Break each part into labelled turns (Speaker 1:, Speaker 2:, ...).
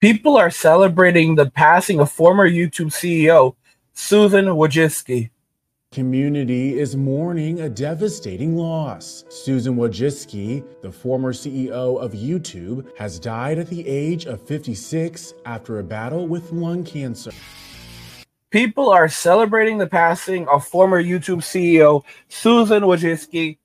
Speaker 1: People are celebrating the passing of former YouTube CEO Susan Wojcicki.
Speaker 2: Community is mourning a devastating loss. Susan Wojcicki, the former CEO of YouTube, has died at the age of 56 after a battle with lung cancer.
Speaker 1: People are celebrating the passing of former YouTube CEO Susan Wojcicki,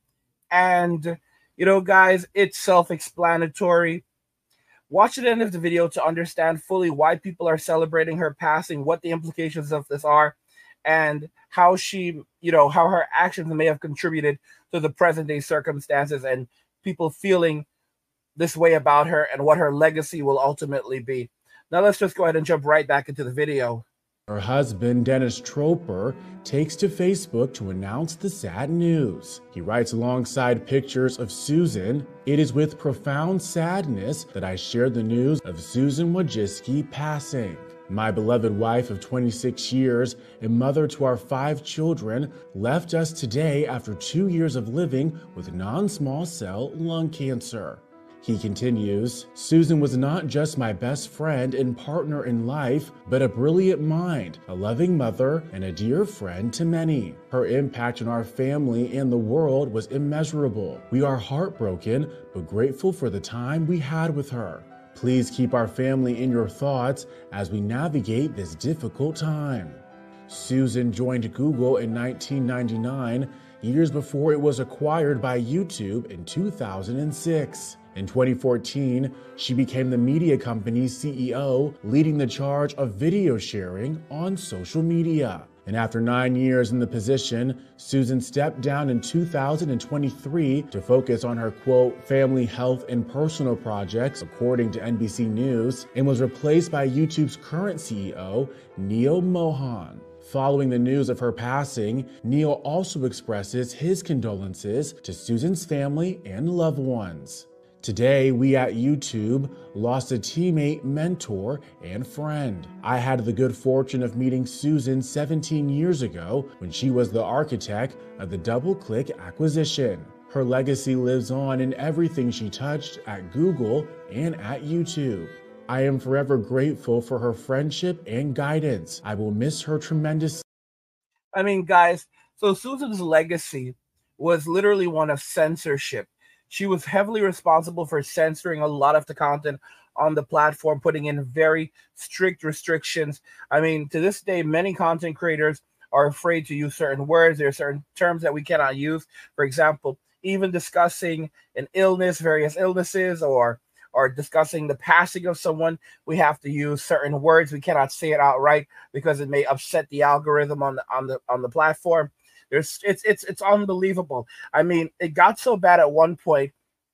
Speaker 1: and guys, it's self-explanatory. Watch the end of the video to understand fully why people are celebrating her passing, what the implications of this are, and how how her actions may have contributed to the present day circumstances and people feeling this way about her and what her legacy will ultimately be. Now let's just go ahead and jump right back into the video.
Speaker 2: Her husband, Dennis Troper, takes to Facebook to announce the sad news. He writes alongside pictures of Susan, "It is with profound sadness that I share the news of Susan Wojcicki passing. My beloved wife of 26 years and mother to our 5 children left us today after 2 years of living with non-small cell lung cancer." He continues, "Susan was not just my best friend and partner in life, but a brilliant mind, a loving mother, and a dear friend to many. Her impact on our family and the world was immeasurable. We are heartbroken, but grateful for the time we had with her. Please keep our family in your thoughts as we navigate this difficult time." Susan joined Google in 1999, years before it was acquired by YouTube in 2006. In 2014, she became the media company's CEO, leading the charge of video sharing on social media. And after 9 years in the position, Susan stepped down in 2023 to focus on her, quote, family health and personal projects, according to NBC News, and was replaced by YouTube's current CEO, Neil Mohan. Following the news of her passing, Neil also expresses his condolences to Susan's family and loved ones. "Today, we at YouTube lost a teammate, mentor, and friend. I had the good fortune of meeting Susan 17 years ago when she was the architect of the DoubleClick acquisition. Her legacy lives on in everything she touched at Google and at YouTube. I am forever grateful for her friendship and guidance. I will miss her tremendously."
Speaker 1: I mean, guys, so Susan's legacy was literally one of censorship. She was heavily responsible for censoring a lot of the content on the platform, putting in very strict restrictions. I mean, to this day, many content creators are afraid to use certain words. There are certain terms that we cannot use. For example, even discussing an illness, various illnesses, or discussing the passing of someone, we have to use certain words. We cannot say it outright because it may upset the algorithm on the platform. It's unbelievable. I mean, it got so bad at one point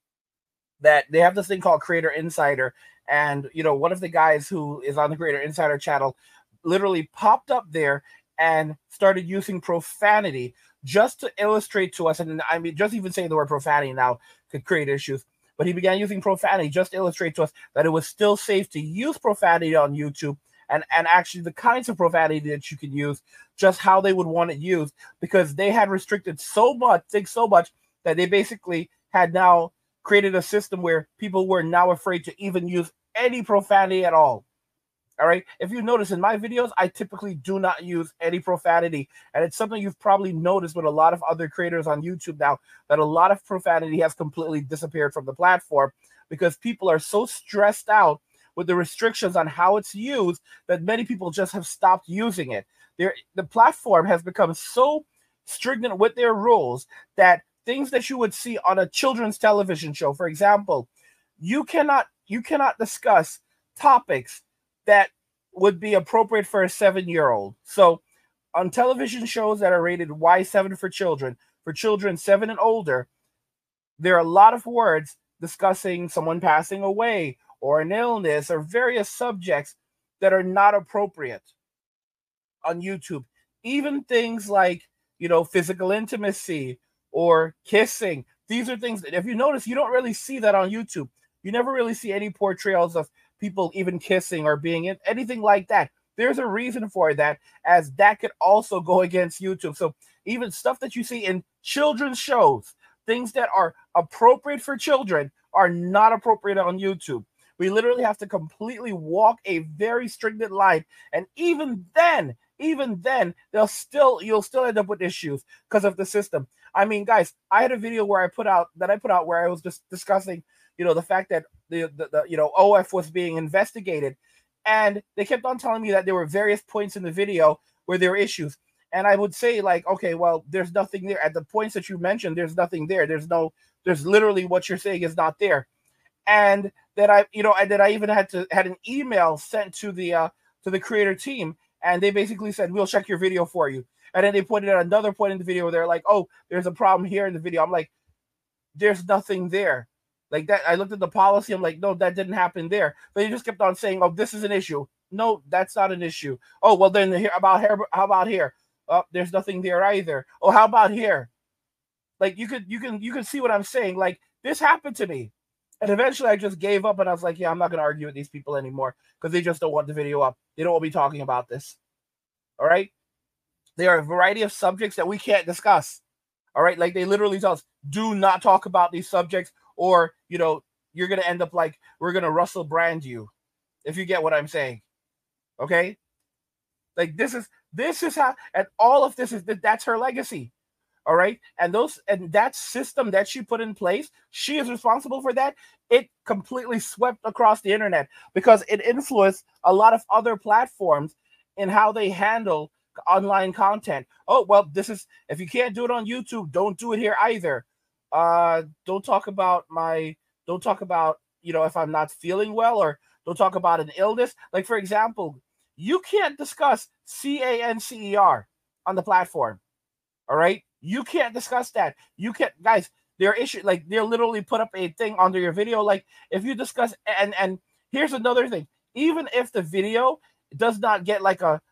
Speaker 1: that they have this thing called Creator Insider, and one of the guys who is on the Creator Insider channel literally popped up there and started using profanity just to illustrate to us. And I mean, just even saying the word profanity now could create issues. But he began using profanity just to illustrate to us that it was still safe to use profanity on YouTube, and actually the kinds of profanity that you can use, just how they would want it used, because they had restricted so much that they basically had now created a system where people were now afraid to even use any profanity at all. All right. If you notice in my videos, I typically do not use any profanity. And it's something you've probably noticed with a lot of other creators on YouTube now, that a lot of profanity has completely disappeared from the platform because people are so stressed out with the restrictions on how it's used that many people just have stopped using it. The platform has become so stringent with their rules that things that you would see on a children's television show, for example, you cannot discuss topics that would be appropriate for a 7-year-old. So on television shows that are rated Y7 for children 7 and older, there are a lot of words discussing someone passing away or an illness or various subjects that are not appropriate on YouTube. Even things like, physical intimacy or kissing. These are things that, if you notice, you don't really see that on YouTube. You never really see any portrayals of people even kissing or being in anything like that. There's a reason for that, as that could also go against YouTube. So even stuff that you see in children's shows, things that are appropriate for children, are not appropriate on YouTube. We literally have to completely walk a very stringent line. And even then, you'll still end up with issues because of the system. I mean, guys, I had a video where I put out where I was just discussing, the fact that the OF was being investigated, and they kept on telling me that there were various points in the video where there were issues. And I would say, like, okay, well, there's nothing there. At the points that you mentioned, there's nothing there. There's literally what you're saying is not there. And that I even had an email sent to the creator team, and they basically said, we'll check your video for you. And then they pointed at another point in the video where they're like, oh, there's a problem here in the video. I'm like, there's nothing there. Like that, I looked at the policy. I'm like, no, that didn't happen there. But they just kept on saying, oh, this is an issue. No, that's not an issue. Oh, well, then how about here? Oh, there's nothing there either. Oh, how about here? Like you can see what I'm saying. Like, this happened to me. And eventually I just gave up, and I was like, yeah, I'm not going to argue with these people anymore because they just don't want the video up. They don't want me talking about this. All right? There are a variety of subjects that we can't discuss. All right? Like, they literally tell us, do not talk about these subjects, or, you're going to end up like, we're going to Russell Brand you, if you get what I'm saying. Okay? Like, this is how, and all of this that's her legacy. All right. And that system that she put in place, she is responsible for that. It completely swept across the internet because it influenced a lot of other platforms in how they handle online content. Oh, well, if you can't do it on YouTube, don't do it here either. Don't talk about if I'm not feeling well, or don't talk about an illness. Like, for example, you can't discuss CANCER on the platform. All right. You can't discuss that. You can't, guys. There are issues, like, they'll literally put up a thing under your video. Like, if you discuss, and here's another thing. Even if the video does not get like a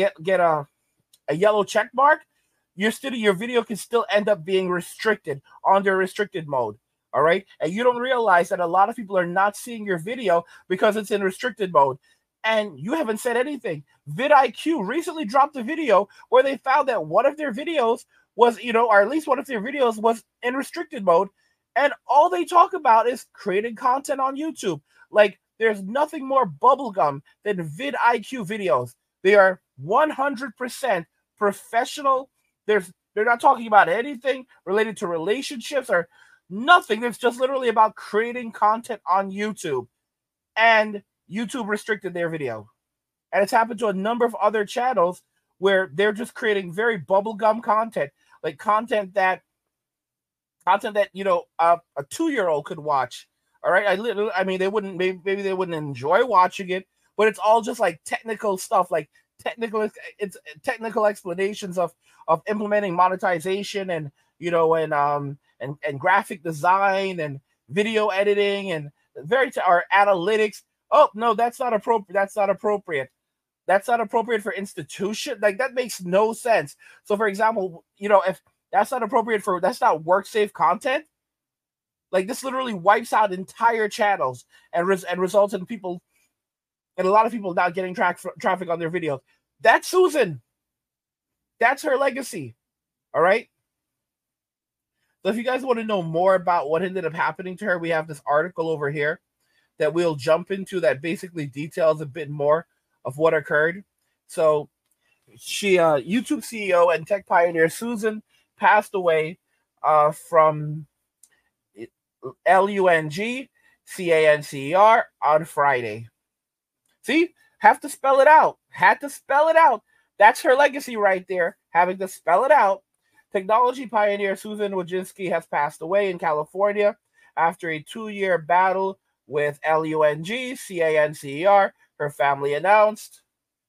Speaker 1: yellow check mark, your video can still end up being restricted under restricted mode. All right. And you don't realize that a lot of people are not seeing your video because it's in restricted mode. And you haven't said anything. vidIQ recently dropped a video where they found that one of their videos was, or at least one of their videos was in restricted mode. And all they talk about is creating content on YouTube. Like, there's nothing more bubblegum than vidIQ videos. They are 100% professional. They're not talking about anything related to relationships or nothing. It's just literally about creating content on YouTube. And YouTube restricted their video. And it's happened to a number of other channels where they're just creating very bubblegum content, like content that a 2-year-old could watch. All right. I mean, they wouldn't, maybe they wouldn't enjoy watching it, but it's all just like technical stuff, like technical explanations of implementing monetization and, and graphic design and video editing and or analytics. Oh, no, that's not appropriate. That's not appropriate. That's not appropriate for institution. Like, that makes no sense. So, for example, if that's not appropriate that's not work-safe content, like, this literally wipes out entire channels and results in people, and a lot of people not getting traffic on their videos. That's Susan. That's her legacy. All right? So if you guys want to know more about what ended up happening to her, we have this article over here that we'll jump into that basically details a bit more of what occurred. So YouTube CEO and tech pioneer Susan passed away from LUNGCANCER on Friday. See, have to spell it out. Had to spell it out. That's her legacy right there, having to spell it out. Technology pioneer Susan Wojcicki has passed away in California after a 2-year battle with LUNGCANCER, her family announced.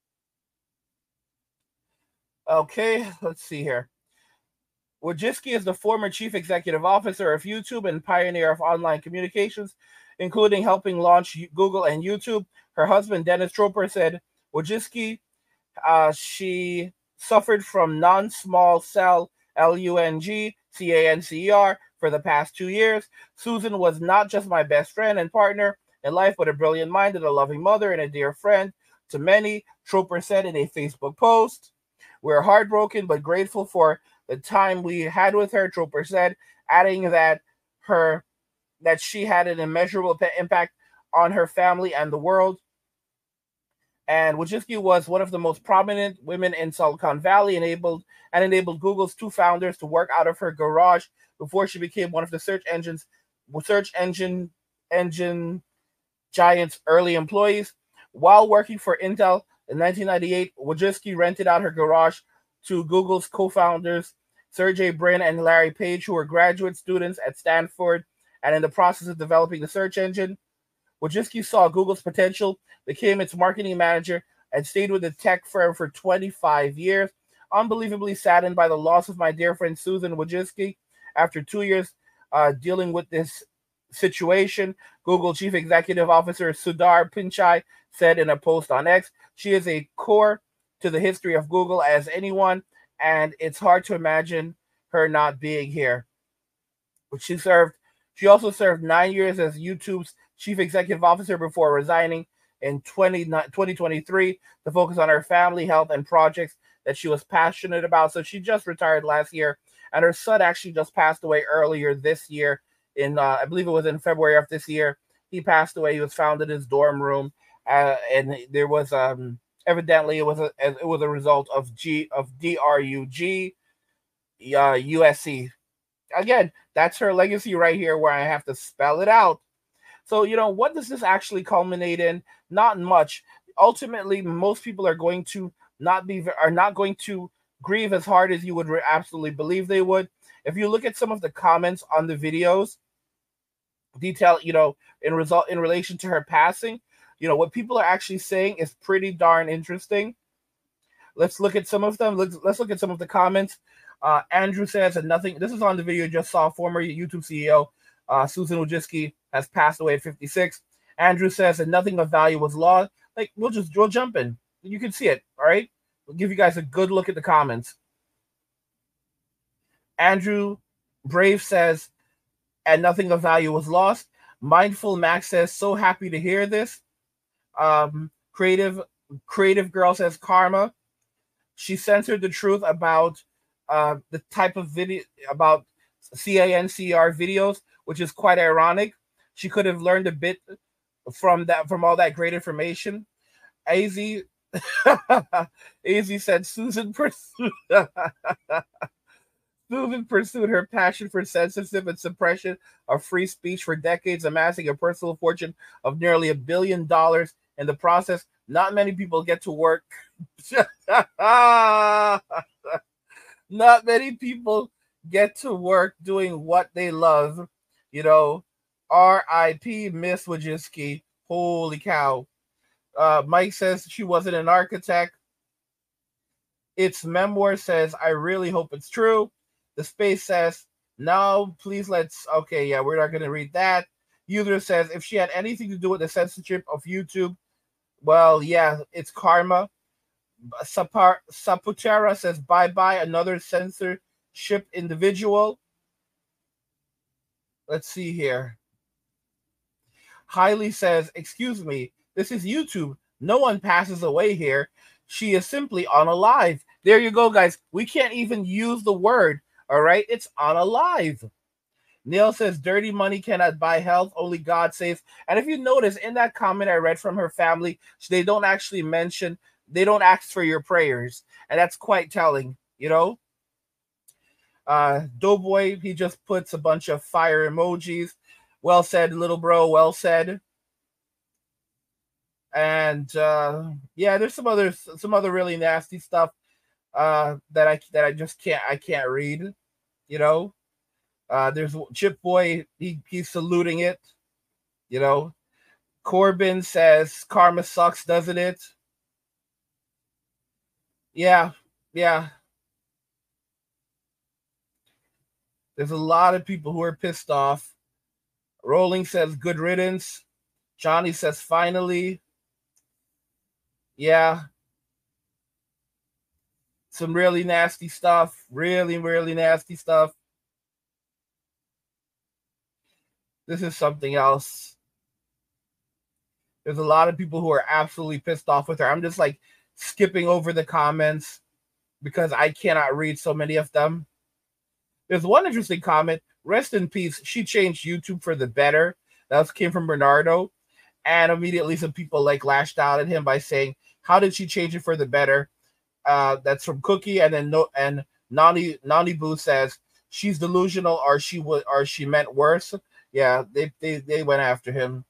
Speaker 1: Okay, let's see here. Wojcicki is the former chief executive officer of YouTube and pioneer of online communications, including helping launch Google and YouTube. Her husband, Dennis Troper, said Wojcicki, she suffered from non-small cell LUNGCANCER for the past 2 years. Susan was not just my best friend and partner in life, but a brilliant mind and a loving mother and a dear friend to many, Troper said in a Facebook post. We're heartbroken but grateful for the time we had with her, Troper said, adding that she had an immeasurable impact on her family and the world. And Wojcicki was one of the most prominent women in Silicon Valley, enabled Google's two founders to work out of her garage before she became one of the search engine giant's early employees. While working for Intel in 1998, Wojcicki rented out her garage to Google's co-founders Sergey Brin and Larry Page, who were graduate students at Stanford and in the process of developing the search engine. Wojcicki saw Google's potential, became its marketing manager, and stayed with the tech firm for 25 years. Unbelievably saddened by the loss of my dear friend Susan Wojcicki. After 2 years dealing with this situation, Google Chief Executive Officer Sundar Pichai said in a post on X, "She is a core to the history of Google as anyone, and it's hard to imagine her not being here." But she also served 9 years as YouTube's Chief Executive Officer before resigning in 2023 to focus on her family, health, and projects that she was passionate about. So she just retired last year, and her son actually just passed away earlier this year. I believe it was in February of this year. He passed away. He was found in his dorm room, and there was evidently it was a result of DRUG USC. Again, that's her legacy right here, where I have to spell it out. So, what does this actually culminate in? Not much. Ultimately, most people are going to not going to grieve as hard as you would absolutely believe they would. If you look at some of the comments on the videos, detail, in relation to her passing, what people are actually saying is pretty darn interesting. Let's look at some of them. Let's look at some of the comments. Andrew says that nothing. This is on the video you just saw. Former YouTube CEO Susan Wojcicki has passed away at 56. Andrew says that nothing of value was lost. Like, we'll jump in. You can see it. All right. We'll give you guys a good look at the comments. Andrew Brave says, and nothing of value was lost. Mindful Max says, so happy to hear this. Creative Girl says, karma. She censored the truth about the type of video about CANCR videos, which is quite ironic. She could have learned a bit from all that great information. AZ said Susan pursued her passion for censorship and suppression of free speech for decades, amassing a personal fortune of nearly $1 billion in the process. Not many people get to work. Not many people get to work doing what they love. R.I.P. Miss Wojcicki. Holy cow. Mike says she wasn't an architect. Its memoir says, I really hope it's true. The Space says, no, please let's. Okay, yeah, we're not going to read that. User says, if she had anything to do with the censorship of YouTube, well, yeah, it's karma. Saputera says, bye-bye, another censorship individual. Let's see here. Hailey says, excuse me, this is YouTube. No one passes away here. She is simply unalive. There you go, guys. We can't even use the word, all right? It's unalive. Neil says, dirty money cannot buy health. Only God saves. And if you notice, in that comment I read from her family, they don't actually mention, they don't ask for your prayers. And that's quite telling, Doughboy, he just puts a bunch of fire emojis. Well said, little bro. Well said. And yeah, there's some other really nasty stuff that I just can't read. There's Chip Boy. He's saluting it. Corbin says karma sucks, doesn't it? Yeah. There's a lot of people who are pissed off. Rolling says good riddance. Johnny says finally. Yeah. Some really nasty stuff. Really, really nasty stuff. This is something else. There's a lot of people who are absolutely pissed off with her. I'm just like skipping over the comments because I cannot read so many of them. There's one interesting comment. Rest in peace. She changed YouTube for the better. That came from Bernardo. And immediately some people like lashed out at him by saying, how did she change it for the better? That's from Cookie. And then Nani Boo says she's delusional, or she meant worse. Yeah, they went after him.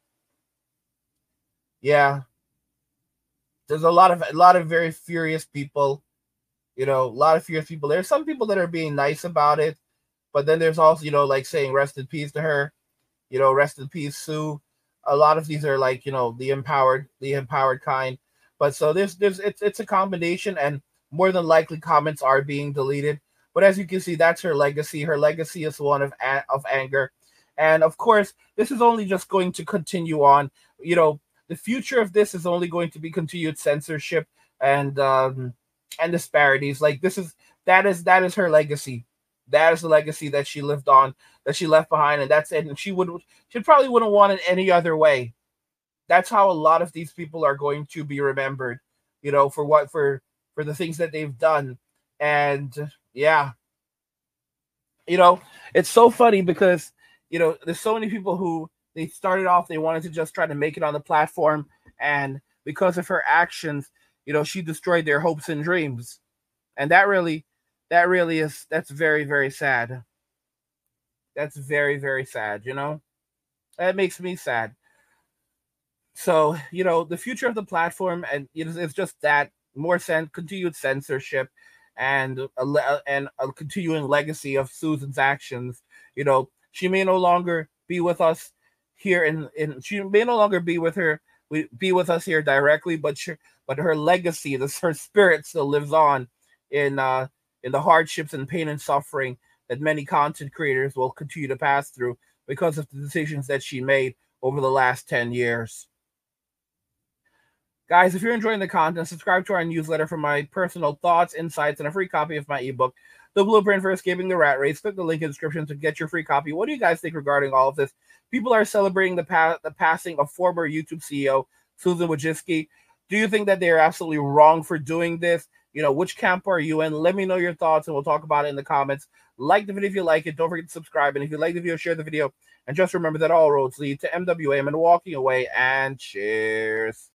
Speaker 1: Yeah. There's a lot of very furious people. A lot of furious people. There's some people that are being nice about it, but then there's also, like saying rest in peace to her. Rest in peace, Sue. A lot of these are like, the empowered kind. But so it's a combination, and more than likely comments are being deleted. But as you can see, that's her legacy. Her legacy is one of anger. And of course, this is only just going to continue on. The future of this is only going to be continued censorship and disparities. Like that is her legacy. That is the legacy that she lived on, that she left behind, and that's it. And she probably wouldn't want it any other way. That's how a lot of these people are going to be remembered, for the things that they've done. And yeah, it's so funny because, there's so many people who they started off, they wanted to just try to make it on the platform. And because of her actions, she destroyed their hopes and dreams. And that's very, very sad. That's very, very sad, That makes me sad. So, the future of the platform, and it's just that more continued censorship and a continuing legacy of Susan's actions. She may no longer be with us here she may no longer be with us here directly, but her legacy, her spirit still lives on in the hardships and pain and suffering that many content creators will continue to pass through because of the decisions that she made over the last 10 years. Guys, if you're enjoying the content, subscribe to our newsletter for my personal thoughts, insights, and a free copy of my ebook, The Blueprint for Escaping the Rat Race. Click the link in the description to get your free copy. What do you guys think regarding all of this? People are celebrating the passing of former YouTube CEO Susan Wojcicki. Do you think that they're absolutely wrong for doing this? Which camp are you in? Let me know your thoughts, and we'll talk about it in the comments. Like the video if you like it. Don't forget to subscribe. And if you like the video, share the video. And just remember that all roads lead to MWA and walking away. And cheers.